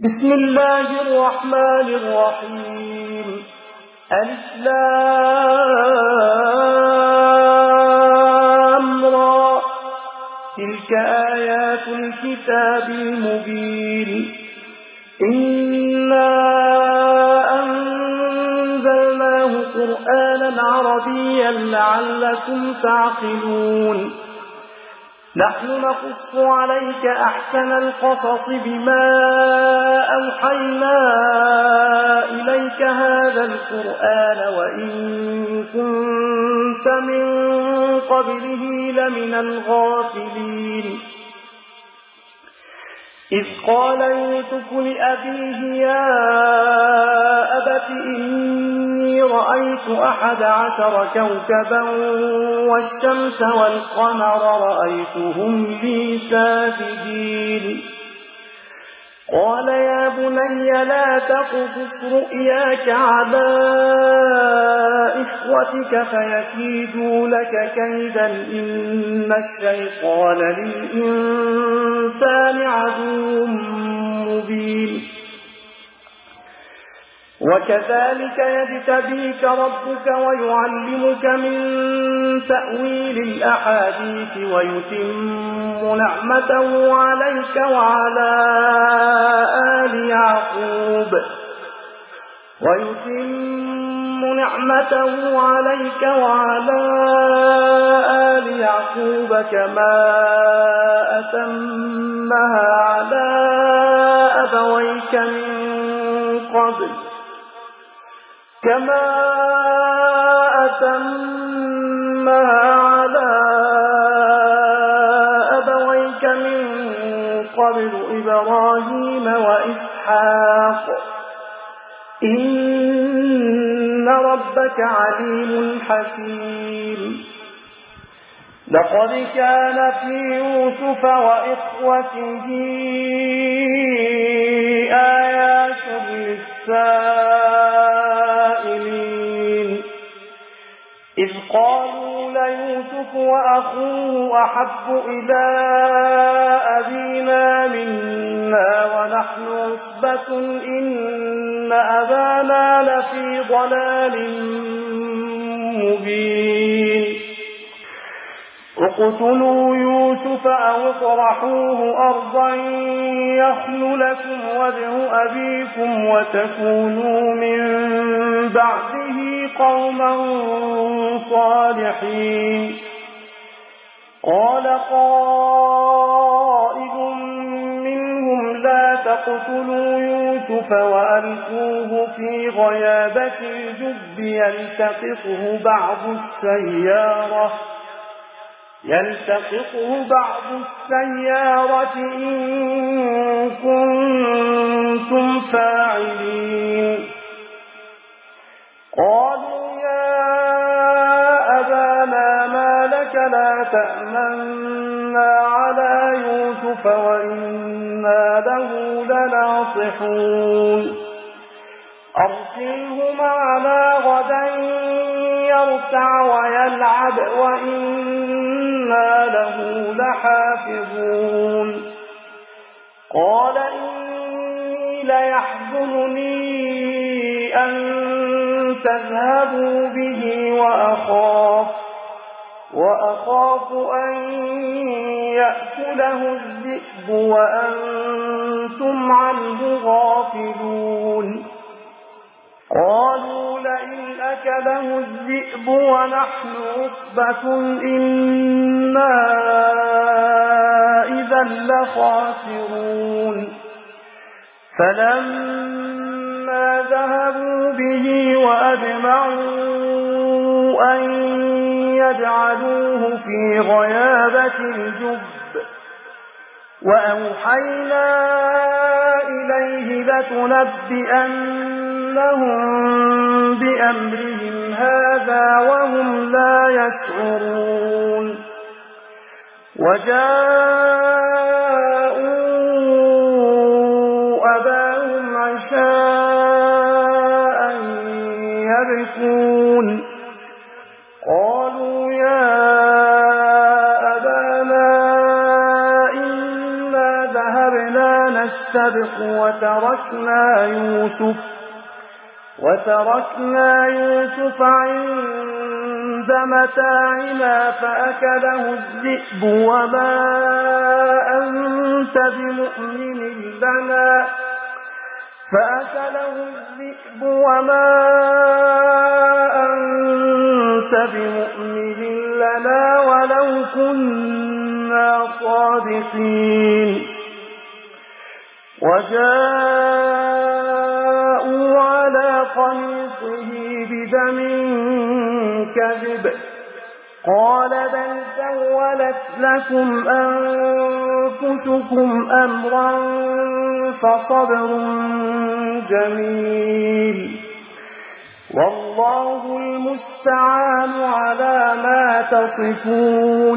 بسم الله الرحمن الرحيم. ألف لام را. تلك آيات الكتاب المبين. إنا أنزلناه قرآنا عربيا لعلكم تعقلون. نحن نقص عليك أحسن القصص بما أوحينا إليك هذا القرآن وإن كنت من قبله لمن الغافلين. إذ قال يوسف لأبيه يا أبت إني رأيت 11 كوكبا والشمس والقمر رأيتهم لي ساجدين. قال يا بني لا تقصص رؤياك على إخوتك فيكيدوا لك كيدا إن الشيطان للإنسان عدو مبين. وكذلك يجتبيك ربك ويعلمك من تأويل الأحاديث ويتم نعمته عليك وعلى آل يعقوب كما أتمها على أبويك من قبل إبراهيم وإسحاق إن ربك عليم حكيم. لقد كان في يوسف وإخوته آيات للسائلين. إذ قالوا ليوسف وأخوه أحب إلى أبينا منا ونحن عصبة إن أبانا لفي ضلال مبين. اقتلوا يوسف أو اطرحوه أرضا يخل لكم وجه أبيكم وتكونوا من بعده قوما صالحين. قال قائل منهم لا تقتلوا يوسف وألقوه في غيابة الجب يلتقطه بعض السيارة إن كنتم فاعلين. قالوا يا أبانا ما لك لا تأمنا على يوسف وإنا له لناصحون. أرسله معنا غدا يرتع ويلعب وإنا له لحافظون. قال إني ليحزنني أن تذهبوا به وأخاف أن يأكله الذئب وأنتم عنه غافلون. قالوا لئن أكله الذئب ونحن عصبة إنا إذا لخاسرون. فلما ذهبوا به وأجمعوا أن يجعلوه في غيابة الجب وأوحينا إليه لتنبئنهم بأمرهم هذا وهم لا يشعرون. وجاءوا أباهم عشاء يبكون. قالوا يا أبانا إنا ذهبنا نستبق نستبق وتركنا يوسف عند متاعنا فأكله الذئب وما أنت بمؤمن لنا ولو كنا صادقين وجاءوا على قميصه بدم كذب قال بل سولت لكم أنفسكم أمرا فصبر جميل والله المستعان على ما تصفون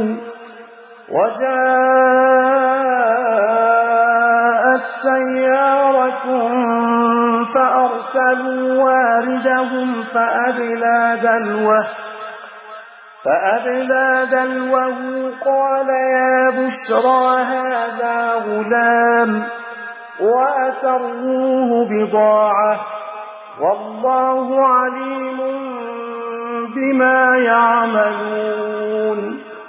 وجاءت سيارة فأرسلوا واردهم فأدلى دلوه قال يا بشرى هذا غلام وأسروه بضاعة والله عليم بما يعملون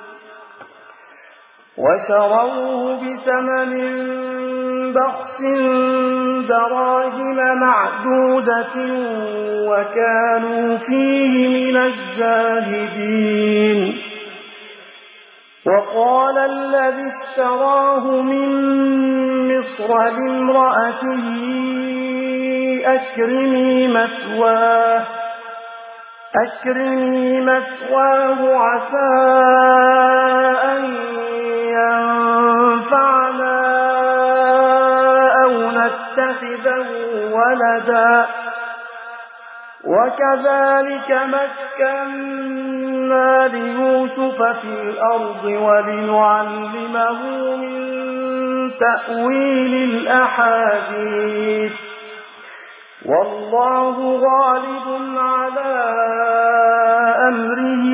وشروه بثمن بخس دراهم معدودة وكانوا فيه من الزاهدين وقال الذي اشتراه من مصر لامرأته أكرمي مثواه عسى أن ينفعنا أو نتخذه ولدا وكذلك مكنا ليوسف في الأرض ولنعلمه من تأويل الأحاديث والله غالب على أمره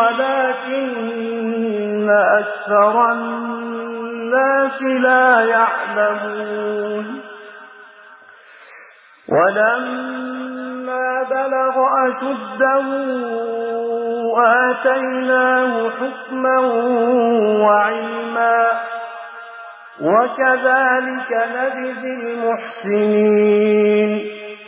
ولكن أكثر الناس لا يعلمون ولما بلغ أشده آتيناه حكما وعلما وكذلك نجزي المحسنين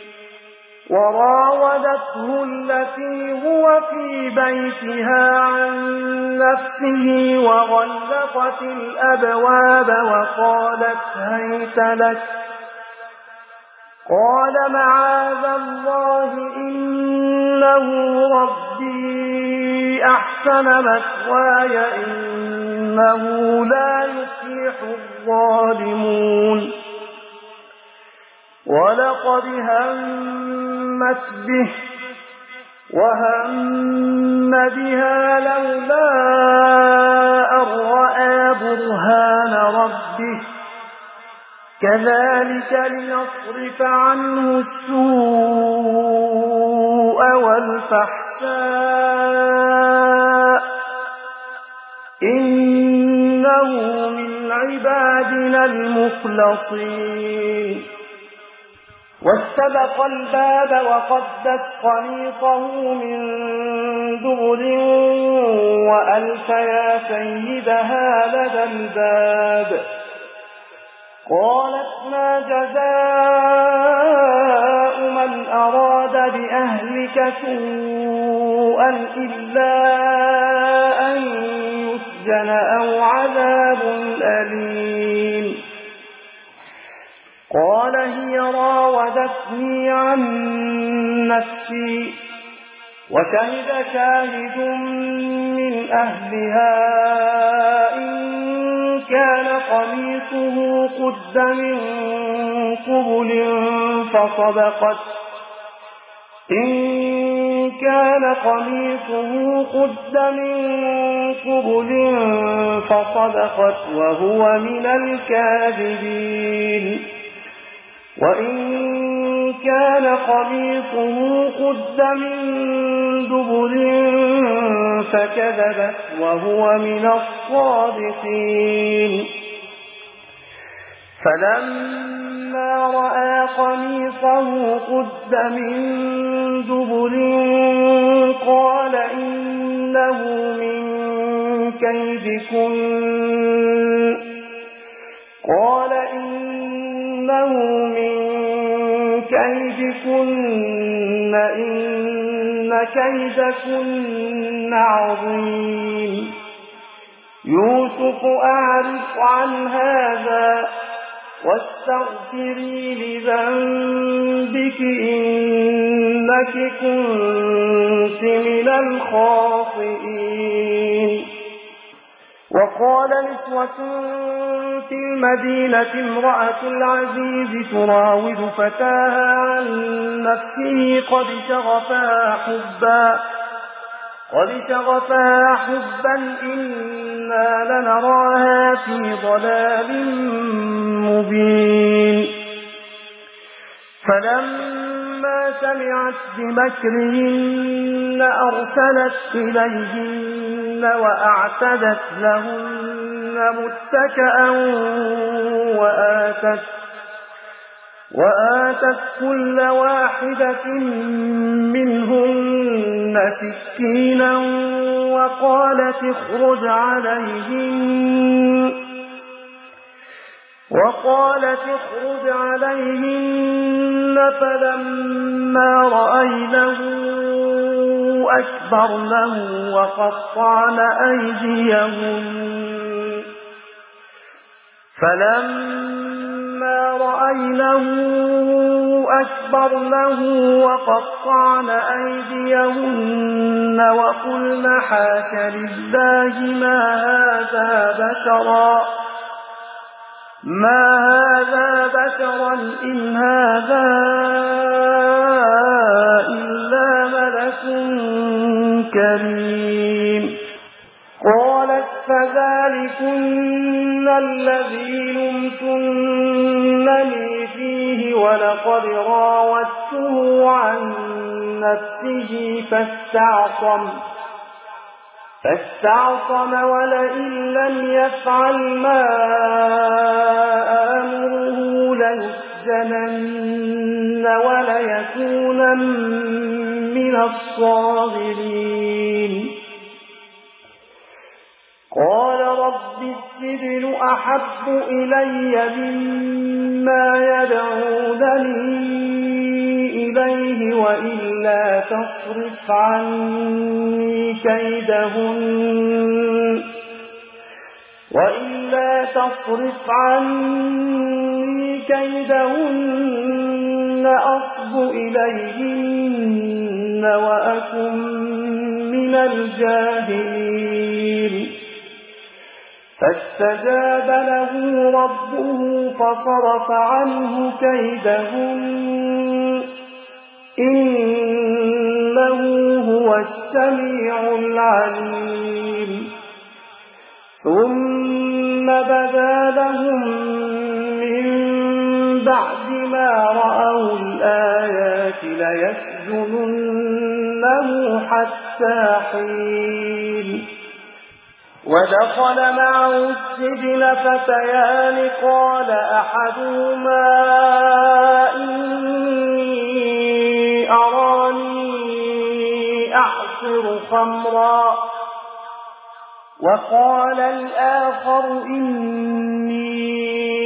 وراودته التي هو في بيتها عن نفسه وغلقت الأبواب وقالت هيت لك قال معاذ الله إنه ربي أحسن مثواي إنه لا يفلح الظالمون ولقد همت به وهم بها لولا أن رأى برهان ربه كذلك لنصرف عنه السوء والفحشاء إنه من عبادنا المخلصين واستبق الباب وقدت قميصه من دبر وألف يا سيدها لدى الباب قالت ما جزاء من أراد بأهلك سوءا إلا أن يسجن أو عذاب أليم قال هي راودتني عن نفسي وشهد شاهد من أهلها إن كان قميصه قد من قبل فصدقت وهو من الكاذبين وإن كان قميصه قد من دبر فكذبت وهو من الصادقين فلما فلما رأى قميصه قد من دبر قال إنه من كيدكن إن كيدكن عظيم يوسف أعرض عن هذا واستغفري لذنبك إنك كنت من الخاطئين. وقال نسوة في المدينة امرأة العزيز تراود فتاها عن نفسه قد شغفها حبا إنا لنراها في ضلال مبين. فلما سمعت بمكرهن أرسلت إليهن وأعتدت لهن متكئا وآتت كل واحدة منهن سكينا وقالت اخرج عليهن فلما رأينه أكبرنه وقطعن أيديهن وقلن حاش لله ما هذا بشرا إن هذا إلا ملك كريم. قالت فذلكن الذي لمتنني فيه ولقد راودته عن نفسه فاستعصم ولئن لم يفعل ما آمره ليسجنن وليكونا من الصاغرين. قال رب السجن أحب إلي مما يدعونني إليه وإلا تصرف عني كيدهن أصب إليهن وأكن من الجاهلين. فاستجاب له ربه فصرف عنه كيدهن إنه هو السميع العليم. ثم بدا لهم من بعد ما رأوا الآيات ليسجننه حتى حين. ودخل معه السجن فتيان قال أحدهما إني أراني أعصر خمرا وقال الآخر إني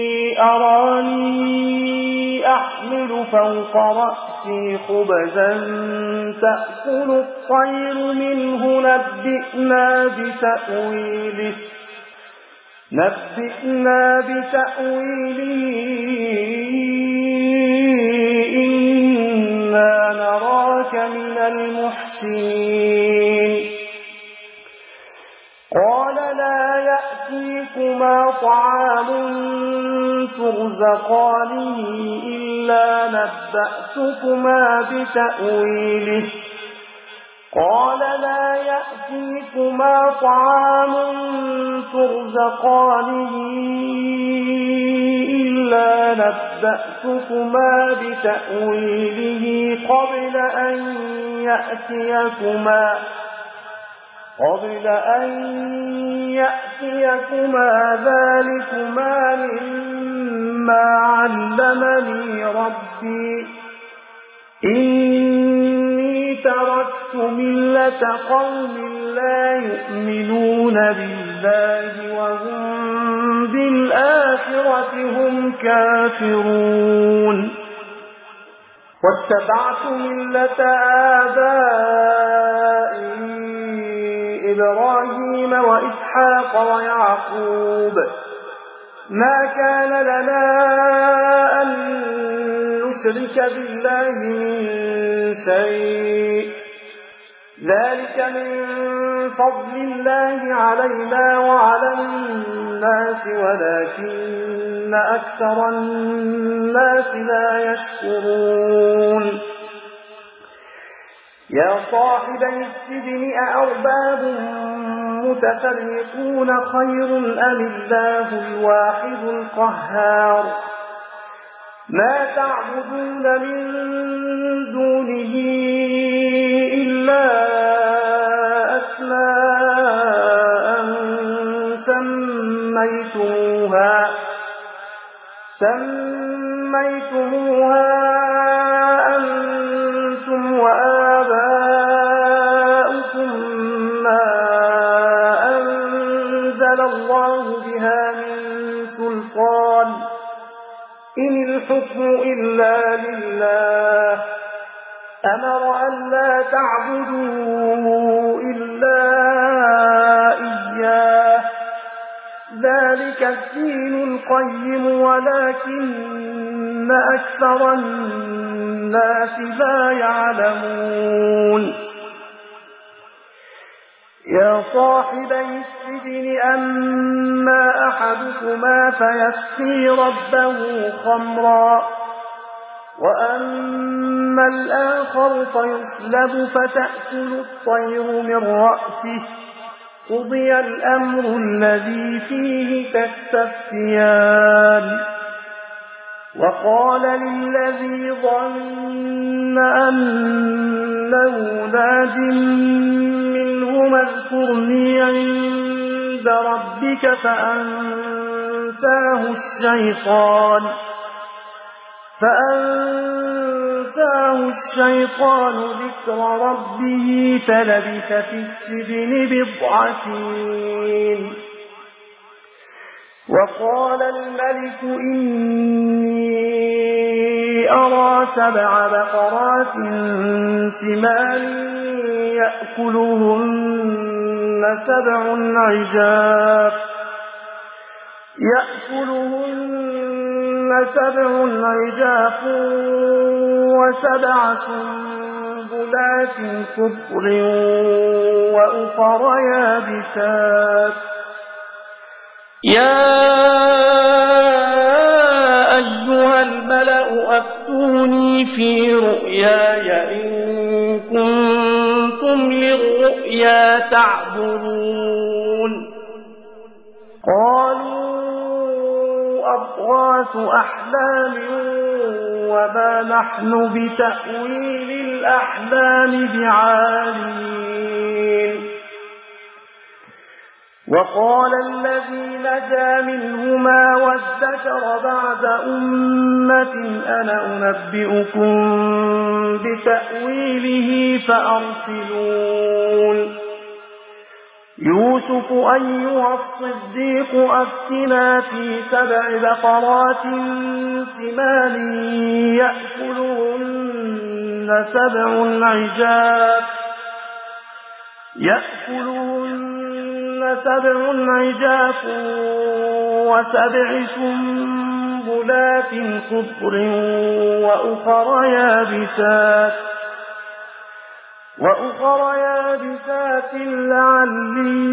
أراني أحمل فوق رأسي خبزا تأكل الطير منه نبئنا بتأويله إنا نراك من المحسنين. قال لا يأتيكما طعام ترزقانه إلا نبأتكما بتأويله قبل أن يأتيكما ذلكما مما علمني ربي إني تركت ملة قوم لا يؤمنون بالله وهم بالآخرة هم كافرون واتبعت ملة آبائي إبراهيم وإسحاق ويعقوب ما كان لنا أن نشرك بالله من شيء ذلك من فضل الله علينا وعلى الناس ولكن أكثر الناس لا يشكرون يا صاحبي السجن أأرباب متفرقون خير أم الله الواحد القهار ما تعبدون من دونه إلا أسماء سميتموها أنتم وآباؤكم ما أنزل الله بها من سلطان إن الحكم إلا لله أمر أن لا تعبدوا إلا إياه ذلك الدين القيم ولكن أكثر الناس لا يعلمون يا صاحبي السجن أما أحدكما فيسقي ربه خمرا وأما الآخر فيصلب فتأكل الطير من رأسه قضي الأمر الذي فيه تستفتيان وقال للذي ظن أنه ناج منهما اذكرني عند ربك فأنساه الشيطان ذكر ربه فلبث في السجن بضع سنين وقال الملك إني أرى 7 بقرات سمان يأكلهن 7 عجاف و7 سنبلات خضر وأخر يابسات يا أيها الملأ أفتوني في رؤياي إن كنتم للرؤيا تعبرون قالوا أضغاث أحلام وما نحن بتأويل الأحلام بعالمين وقال الذي نجا منهما وادكر بعد أمة أنا أنبئكم بتأويله فأرسلون يوسف أيها الصديق أفتنا في 7 بقرات سمان يأكلهن 7 عجاف و7 سنبلات خضر وأخر يابسات لعلي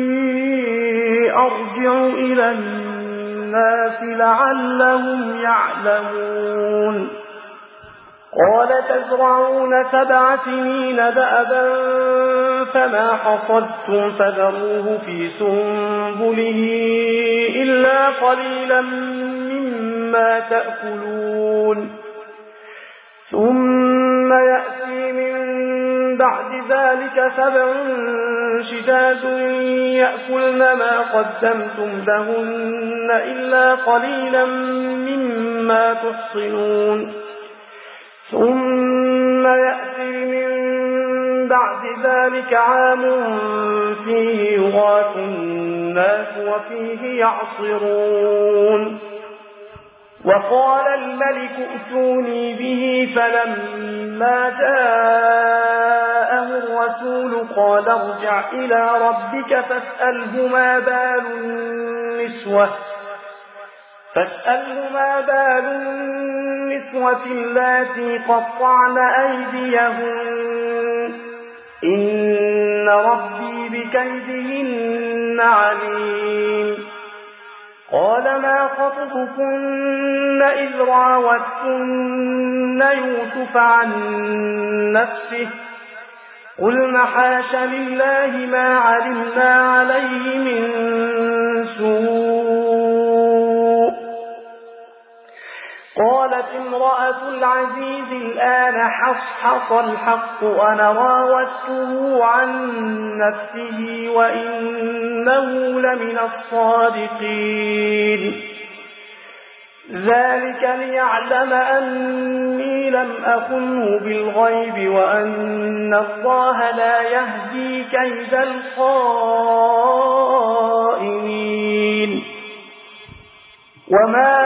أرجع إلى الناس لعلهم يعلمون قال تزرعون 7 سنين دأبا فما حصدتم فذروه في سنبله إلا قليلا مما تأكلون ثم يأتي من بعد ذلك 7 شداد يأكلن ما قدمتم لهن إلا قليلا مما تحصنون ثم يأتي من بعد ذلك عام فيه يغاث الناس وفيه يعصرون وقال الملك ائتوني به فلما جاءه الرسول قال ارجع إلى ربك فاسأله ما بال النسوة اللاتي قطعن أيديهن إن ربي بكيدهن عليم قال ما خطبكن إذ راوتن يوسف عن نفسه قلن حاش لله ما علمنا عليه من سوء قالت امرأة العزيز الآن حصحص الحق أنا راودته عن نفسه وإنه لمن الصادقين ذلك ليعلم أني لم أخنه بالغيب وأن الله لا يهدي كيد الخائنين وما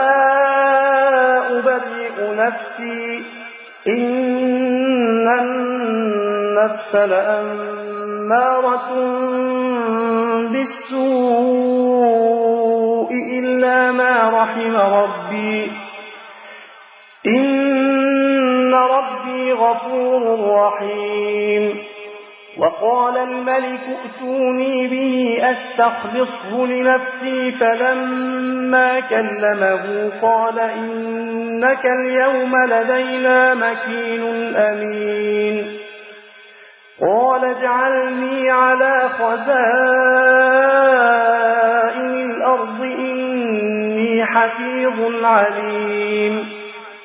أبرئ نفسي إن النفس لأمارة بالسوء إلا ما رحم ربي إن ربي غفور رحيم وقال الملك ائتوني به أستخلصه لنفسي فلما كلمه قال إنك اليوم لدينا مكين أمين قال اجعلني على خزائن الأرض إني حفيظ عليم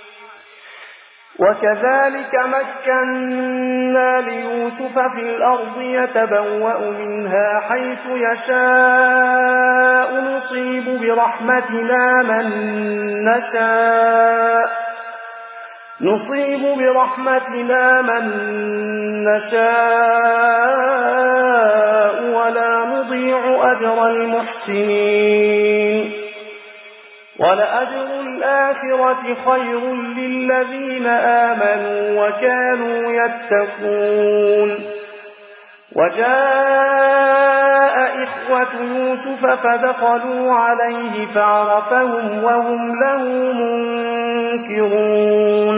وكذلك مكنا ليوسف في الأرض يتبوأ منها حيث يشاء نصيب برحمتنا من نشاء ولا نضيع أجر المحسنين ولأجر الآخرة خير للذين آمنوا وكانوا يتقون وجاء إخوة يوسف فدخلوا عليه فعرفهم وهم له منكرون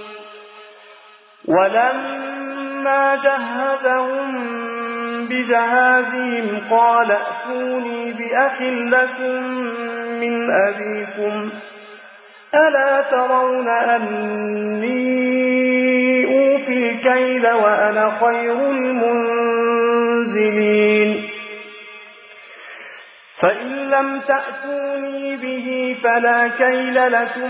ولما جهزهم بجهازهم قال ائتوني بأخ لكم من أبيكم ألا ترون أني أوفي الكيل وأنا خير المنزلين فإن لم تأتوني به فلا كيل لكم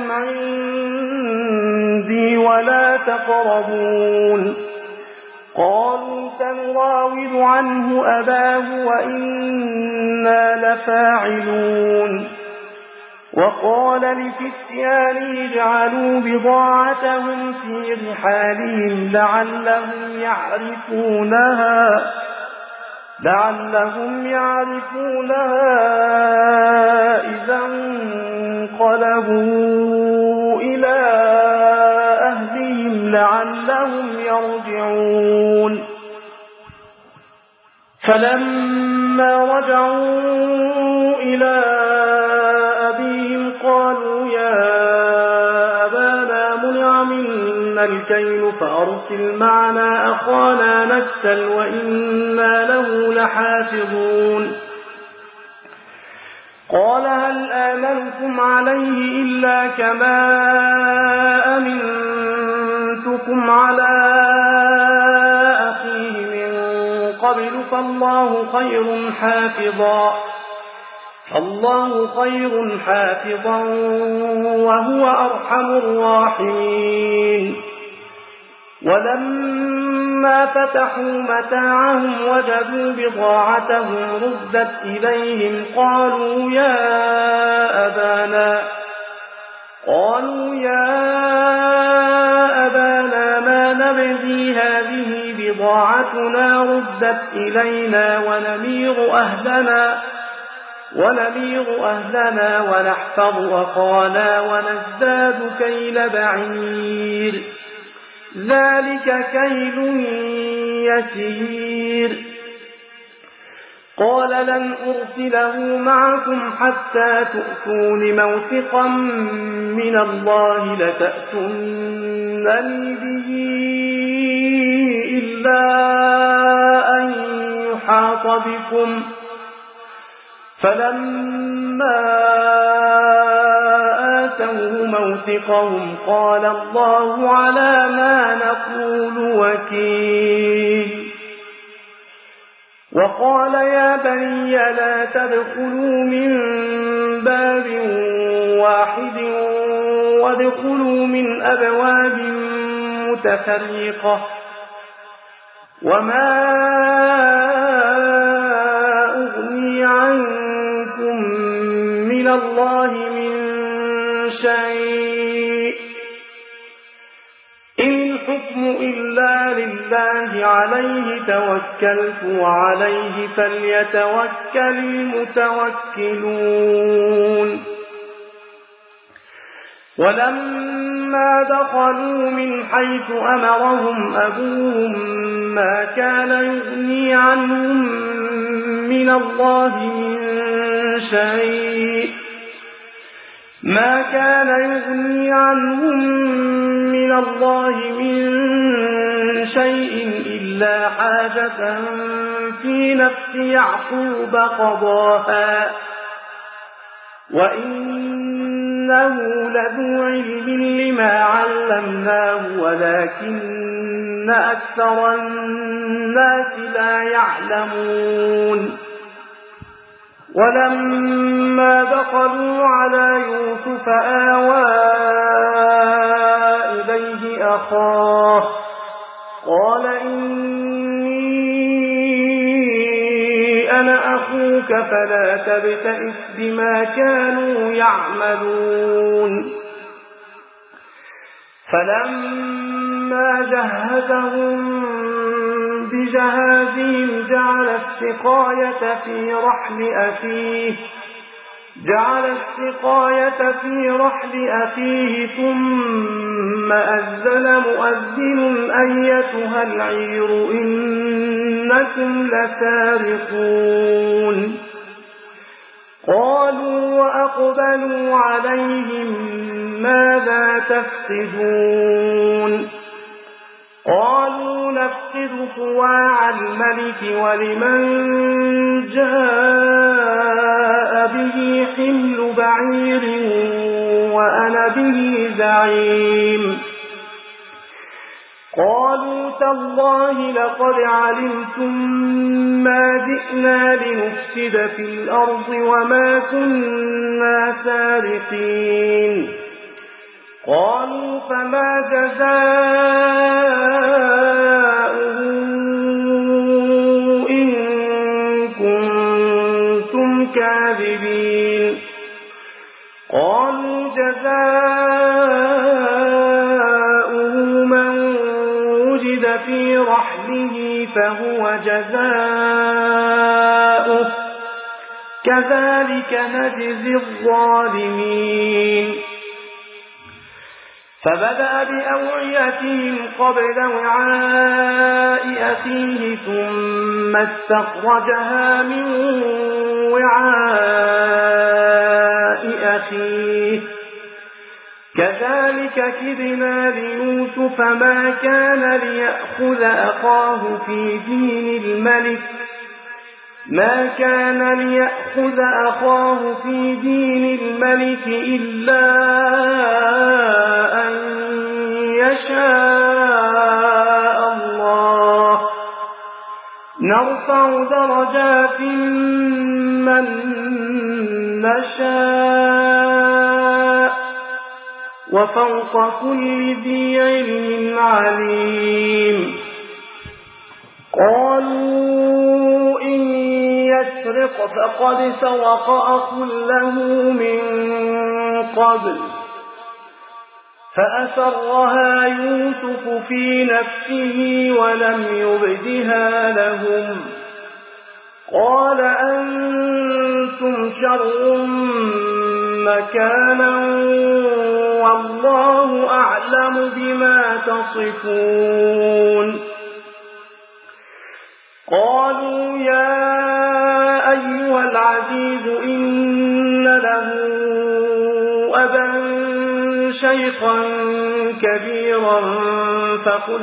عندي ولا تقربون قالوا سنراود عنه أباه وإنا لفاعلون وقال لفتيانه اجعلوا بضاعتهم في رحالهم لعلهم يعرفونها إذا انقلبوا إلى أهلهم لعلهم يرجعون فلما رجعوا إلى أبيهم قالوا يا أبانا منع منا الكيل فأرسل معنا أخانا نكتل وإنا له لحافظون قال هل آمنكم عليه إلا كما أمنتكم على أخيه من قبل فالله خير حافظا وهو أرحم الراحمين ولما فتحوا متاعهم وجدوا بضاعتهم ردت إليهم قالوا يا أبانا ما نبغي هذه بضاعتنا ردت إلينا ونمير أهلنا ونحفظ أخانا ونزداد كيل بعير ذلك كيل يسير قال لن أرسله معكم حتى تؤتون موثقا من الله لتأتونني به إلا أن يحاط بكم فلما آتوه موثقهم قال الله على ما نقول وكيل وقال يا بني لا تدخلوا من باب واحد وادخلوا من أبواب متفرقة وما أغني عنكم من الله من شيء إن الحكم إلا لله عليه توكلت وعليه فليتوكل المتوكلون ولما دخلوا من حيث أمرهم أبوهم ما كان يغني عنهم من الله من شيء إلا حاجة في نفس يعقوب قضاها وإنه لذو علم لما علمناه ولكن أكثر الناس لا يعلمون ولما دخلوا على يوسف آوى إليه أخاه قال إني أنا أخوك فلا تبتئس بما كانوا يعملون فلما جهزهم بجهازهم جعل السقاية في رحل أخيه ثم أذن مؤذن أيتها العير إنكم لسارقون قالوا وأقبلوا عليهم ماذا تفقدون قالوا نفقد صواع الملك ولمن جاء به حمل بعير وأنا به زعيم قالوا تالله لقد علمتم ما جئنا لنفسد في الأرض وما كنا سارقين قالوا فما جزاؤه إن كنتم كاذبين قالوا جزاؤه من وجد في رحله فهو جزاؤه كذلك نجزي الظالمين فبدأ بأوعيتهم قبل وعاء أخيه ثم استخرجها من وعاء أخيه كذلك كدنا ليوسف ما كان ليأخذ أخاه في دين الملك إلا أن يشاء الله نرفع درجات من نشاء وفوق كل ذي علم عليم يسرق فقد سرق أخ له من قبل فأسرها يوسف في نفسه ولم يبدها لهم قال أنتم شر مكانا والله أعلم بما تصفون قالوا يا أيها العزيز إن له أبا شيخا كبيرا فخذ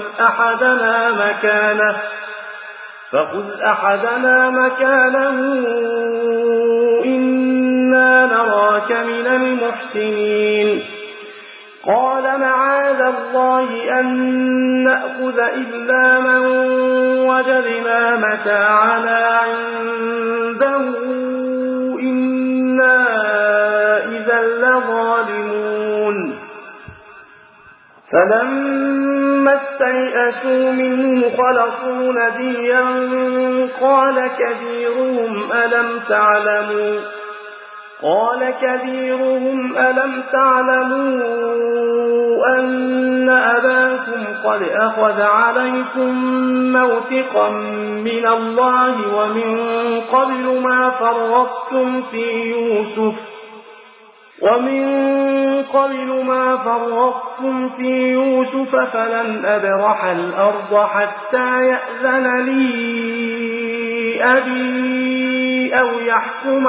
أحدنا مكانه إنا نراك من المحسنين قال معاذ الله أن نأخذ إلا من وجدنا متاعنا عنده إنا إذا لظالمون فلما استيئسوا منه خلصوا نجيا قال كبيرهم ألم تعلموا أن أباكم قد أخذ عليكم موثقا من الله ومن قبل ما فرطتم في يوسف فلن أبرح الأرض حتى يأذن لي أبي أو يحكم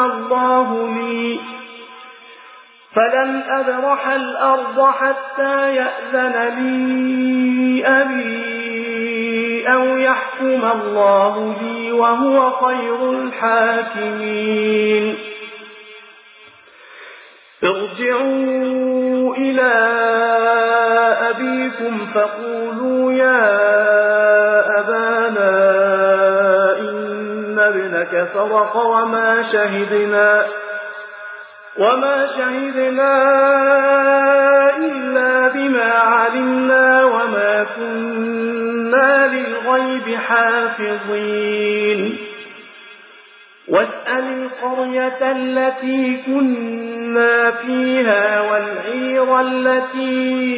الله لي وهو خير الحاكمين ارجعوا إلى أبيكم فقولوا يا أبانا إن ابنك سرق وما شهدنا إلا بما علمنا وما كنا للغيب حافظين واسأل القرية التي كنا فيها والعير التي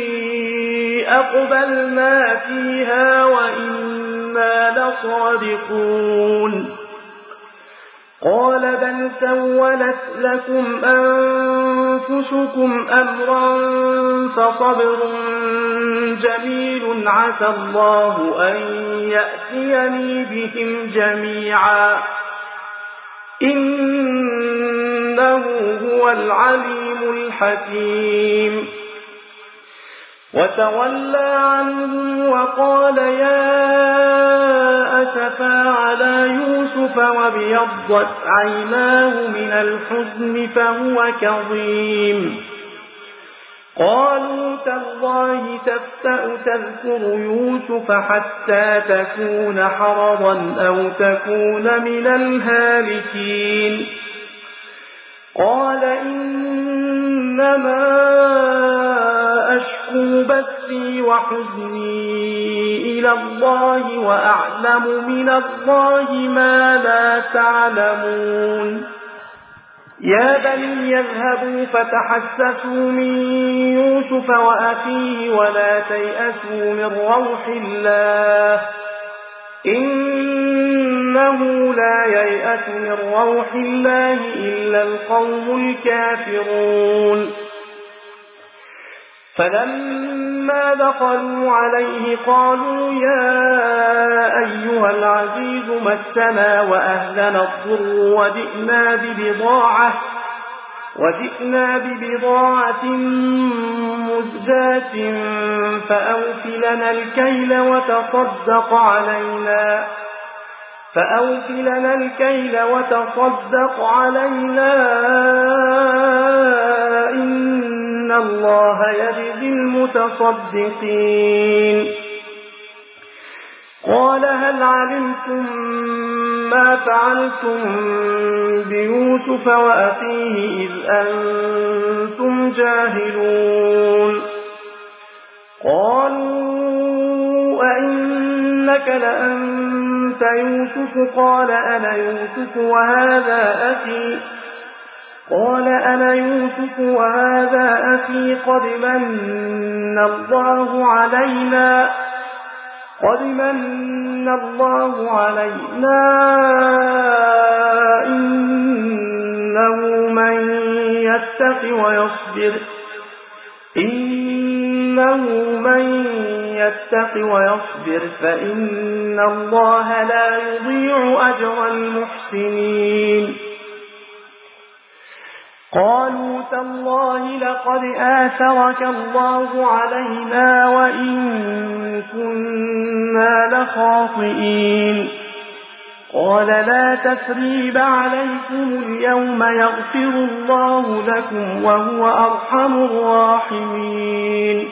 أقبلنا فيها وإنا لصادقون قال بل سولت لكم أنفسكم أمرا فصبر جميل عسى الله أن يأتيني بهم جميعا إنه هو العليم الحكيم وتولى عنهم وقال يا أسفا على يوسف وابيضت عيناه من الحزن فهو كظيم قالوا تالله تفتأ تذكر يوسف حتى تكون حرضا أو تكون من الهالكين قال إنما أشكو بثي وحزني إلى الله وأعلم من الله ما لا تعلمون يا بني يذهبوا فتحسسوا من يوسف وأخيه ولا تيأسوا من روح الله إنه لا ييأس من روح الله إلا القوم الكافرون فلما دخلوا عليه قالوا يا أيها العزيز مسنا وأهلنا الضر وجئنا ببضاعة مزجاة فأوفلنا الكيل وتصدق علينا إن الله يجزي المتصدقين قال هل علمتم ما فعلتم بيوسف وأخيه إذ أنتم جاهلون قالوا أئنك لأنت أنت يوسف؟ قال أنا يوسف وهذا أخي قد من الله علينا إنه من يتق ويصبر فإن الله لا يضيع أجر المحسنين. قالوا تالله لقد آثرك الله علينا وإن كنا لخاطئين. قال لا تثريب عليكم اليوم يغفر الله لكم وهو أرحم الراحمين.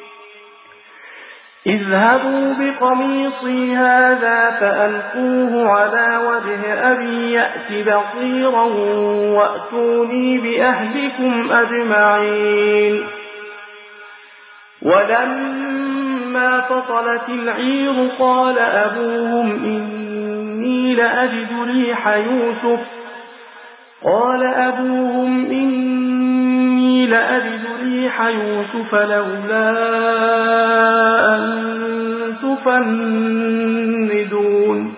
اذهبوا بقميصي هذا فألقوه على وجه أبي يأت بصيرا وأتوني بأهلكم أجمعين. ولما فصلت العير قال أبوهم إني لأجد ريح يوسف لولا أن تفندون.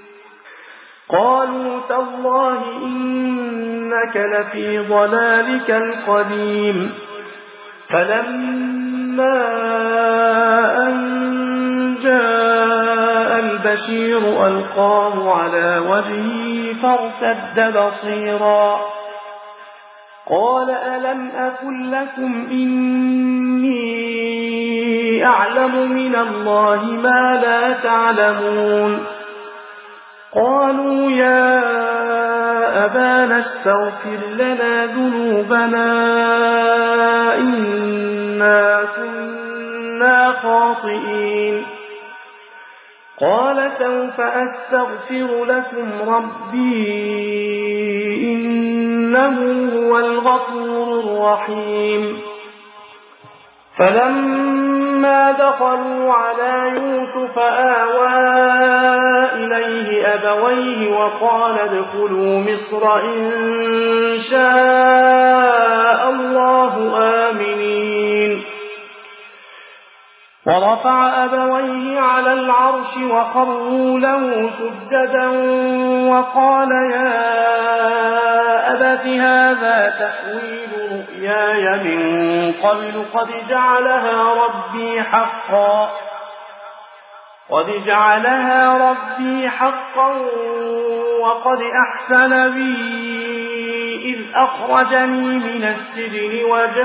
قالوا تالله إنك لفي ضلالك القديم. فلما أن جاء البشير ألقاه على وجهه فارتد بصيرا. قال ألم أقل لكم إني أعلم من الله ما لا تعلمون. قالوا يا أبانا استغفر لنا ذنوبنا إنا كنا خاطئين. قال سوف أستغفر لكم ربي إنه هو الغفور الرحيم. فلما دخلوا على يوسف آوى إليه أبويه وقال ادخلوا مصر إن شاء الله آمنين. ورفع أبويه على العرش وخروا له سجدا وقال يا أبت هذا تأويل رؤياي من قبل قد جعلها ربي حقا وقد أحسن بي إذ أخرجني من السجن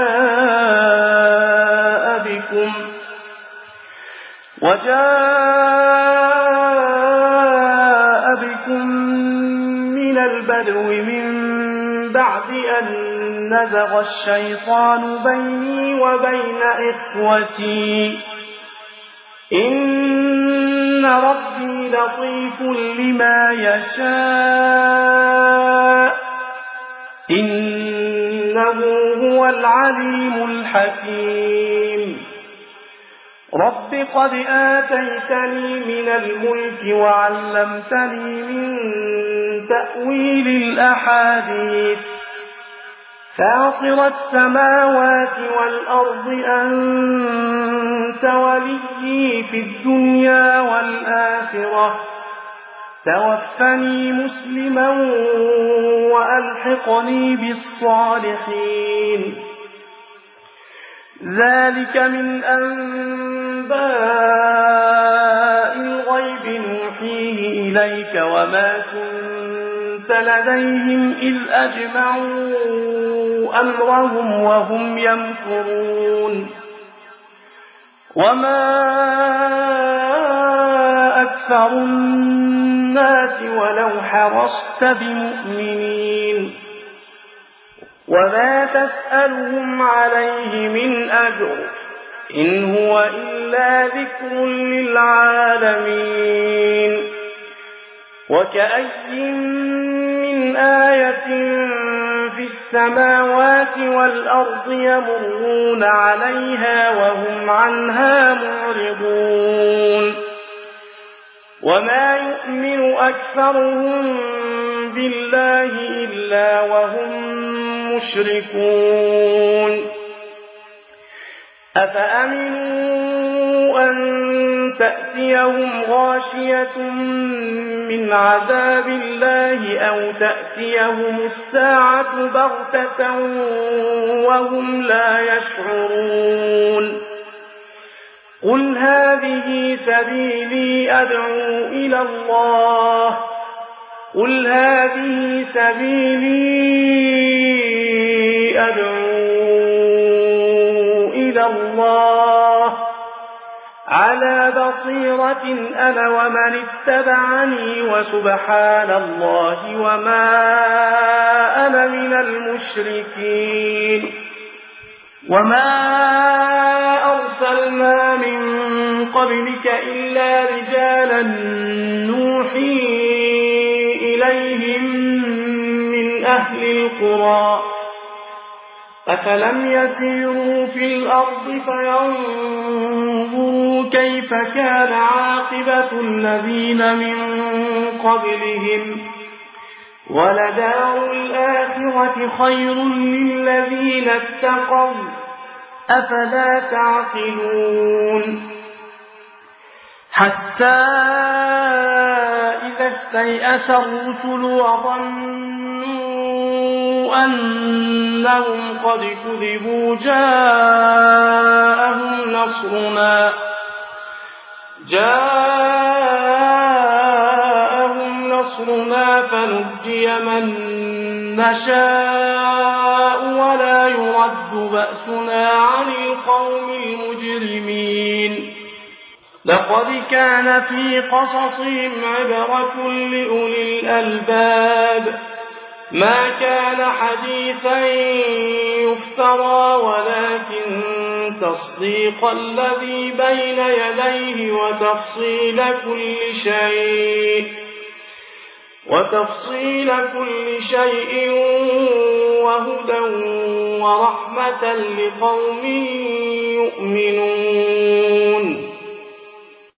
وجاء بكم من البدو من بعد أن نزغ الشيطان بيني وبين إخوتي إن ربي لطيف لما يشاء إنه هو العليم الحكيم. رب قد آتيتني من الملك وعلمتني من تأويل الأحاديث فاطر السماوات والأرض أنت وليي في الدنيا والآخرة توفني مسلما وألحقني بالصالحين. ذلك من أنباء الغيب نوحيه إليك وما كنت لديهم إذ أجمعوا أمرهم وهم يمكرون. وما أكثر الناس ولو حرصت بمؤمنين وما تسألهم عليه من أجر إن هو إلا ذكر للعالمين. وكأي من آية في السماوات والأرض يمرون عليها وهم عنها معرضون. وما يؤمن أكثرهم بالله إلا وهم مشركون أفأمنوا أن تأتيهم غاشية من عذاب الله أو تأتيهم الساعة بغتة وهم لا يشعرون قل هذه سبيلي أدعو إلى الله على بصيرة أنا ومن اتبعني وسبحان الله وما أنا من المشركين وما أرسلنا من قبلك إلا رجالا نوحي إليهم من أهل القرى أفلم يسيروا في الأرض فينظروا كيف كان عاقبة الذين من قبلهم ولدار الآخرة خير للذين اتقوا أفلا تعقلون حتى إذا استيأس الرسل وظنوا أنهم قد كذبوا جاءهم نصرنا فنجي من نشاء ولا يرد بأسنا عن القوم المجرمين لقد كان في قصصهم عبرة لأولي الألباب ما كان حديثا يفترى ولكن تصديق الذي بين يديه وتفصيل كل شيء وهدى ورحمة لقوم يؤمنون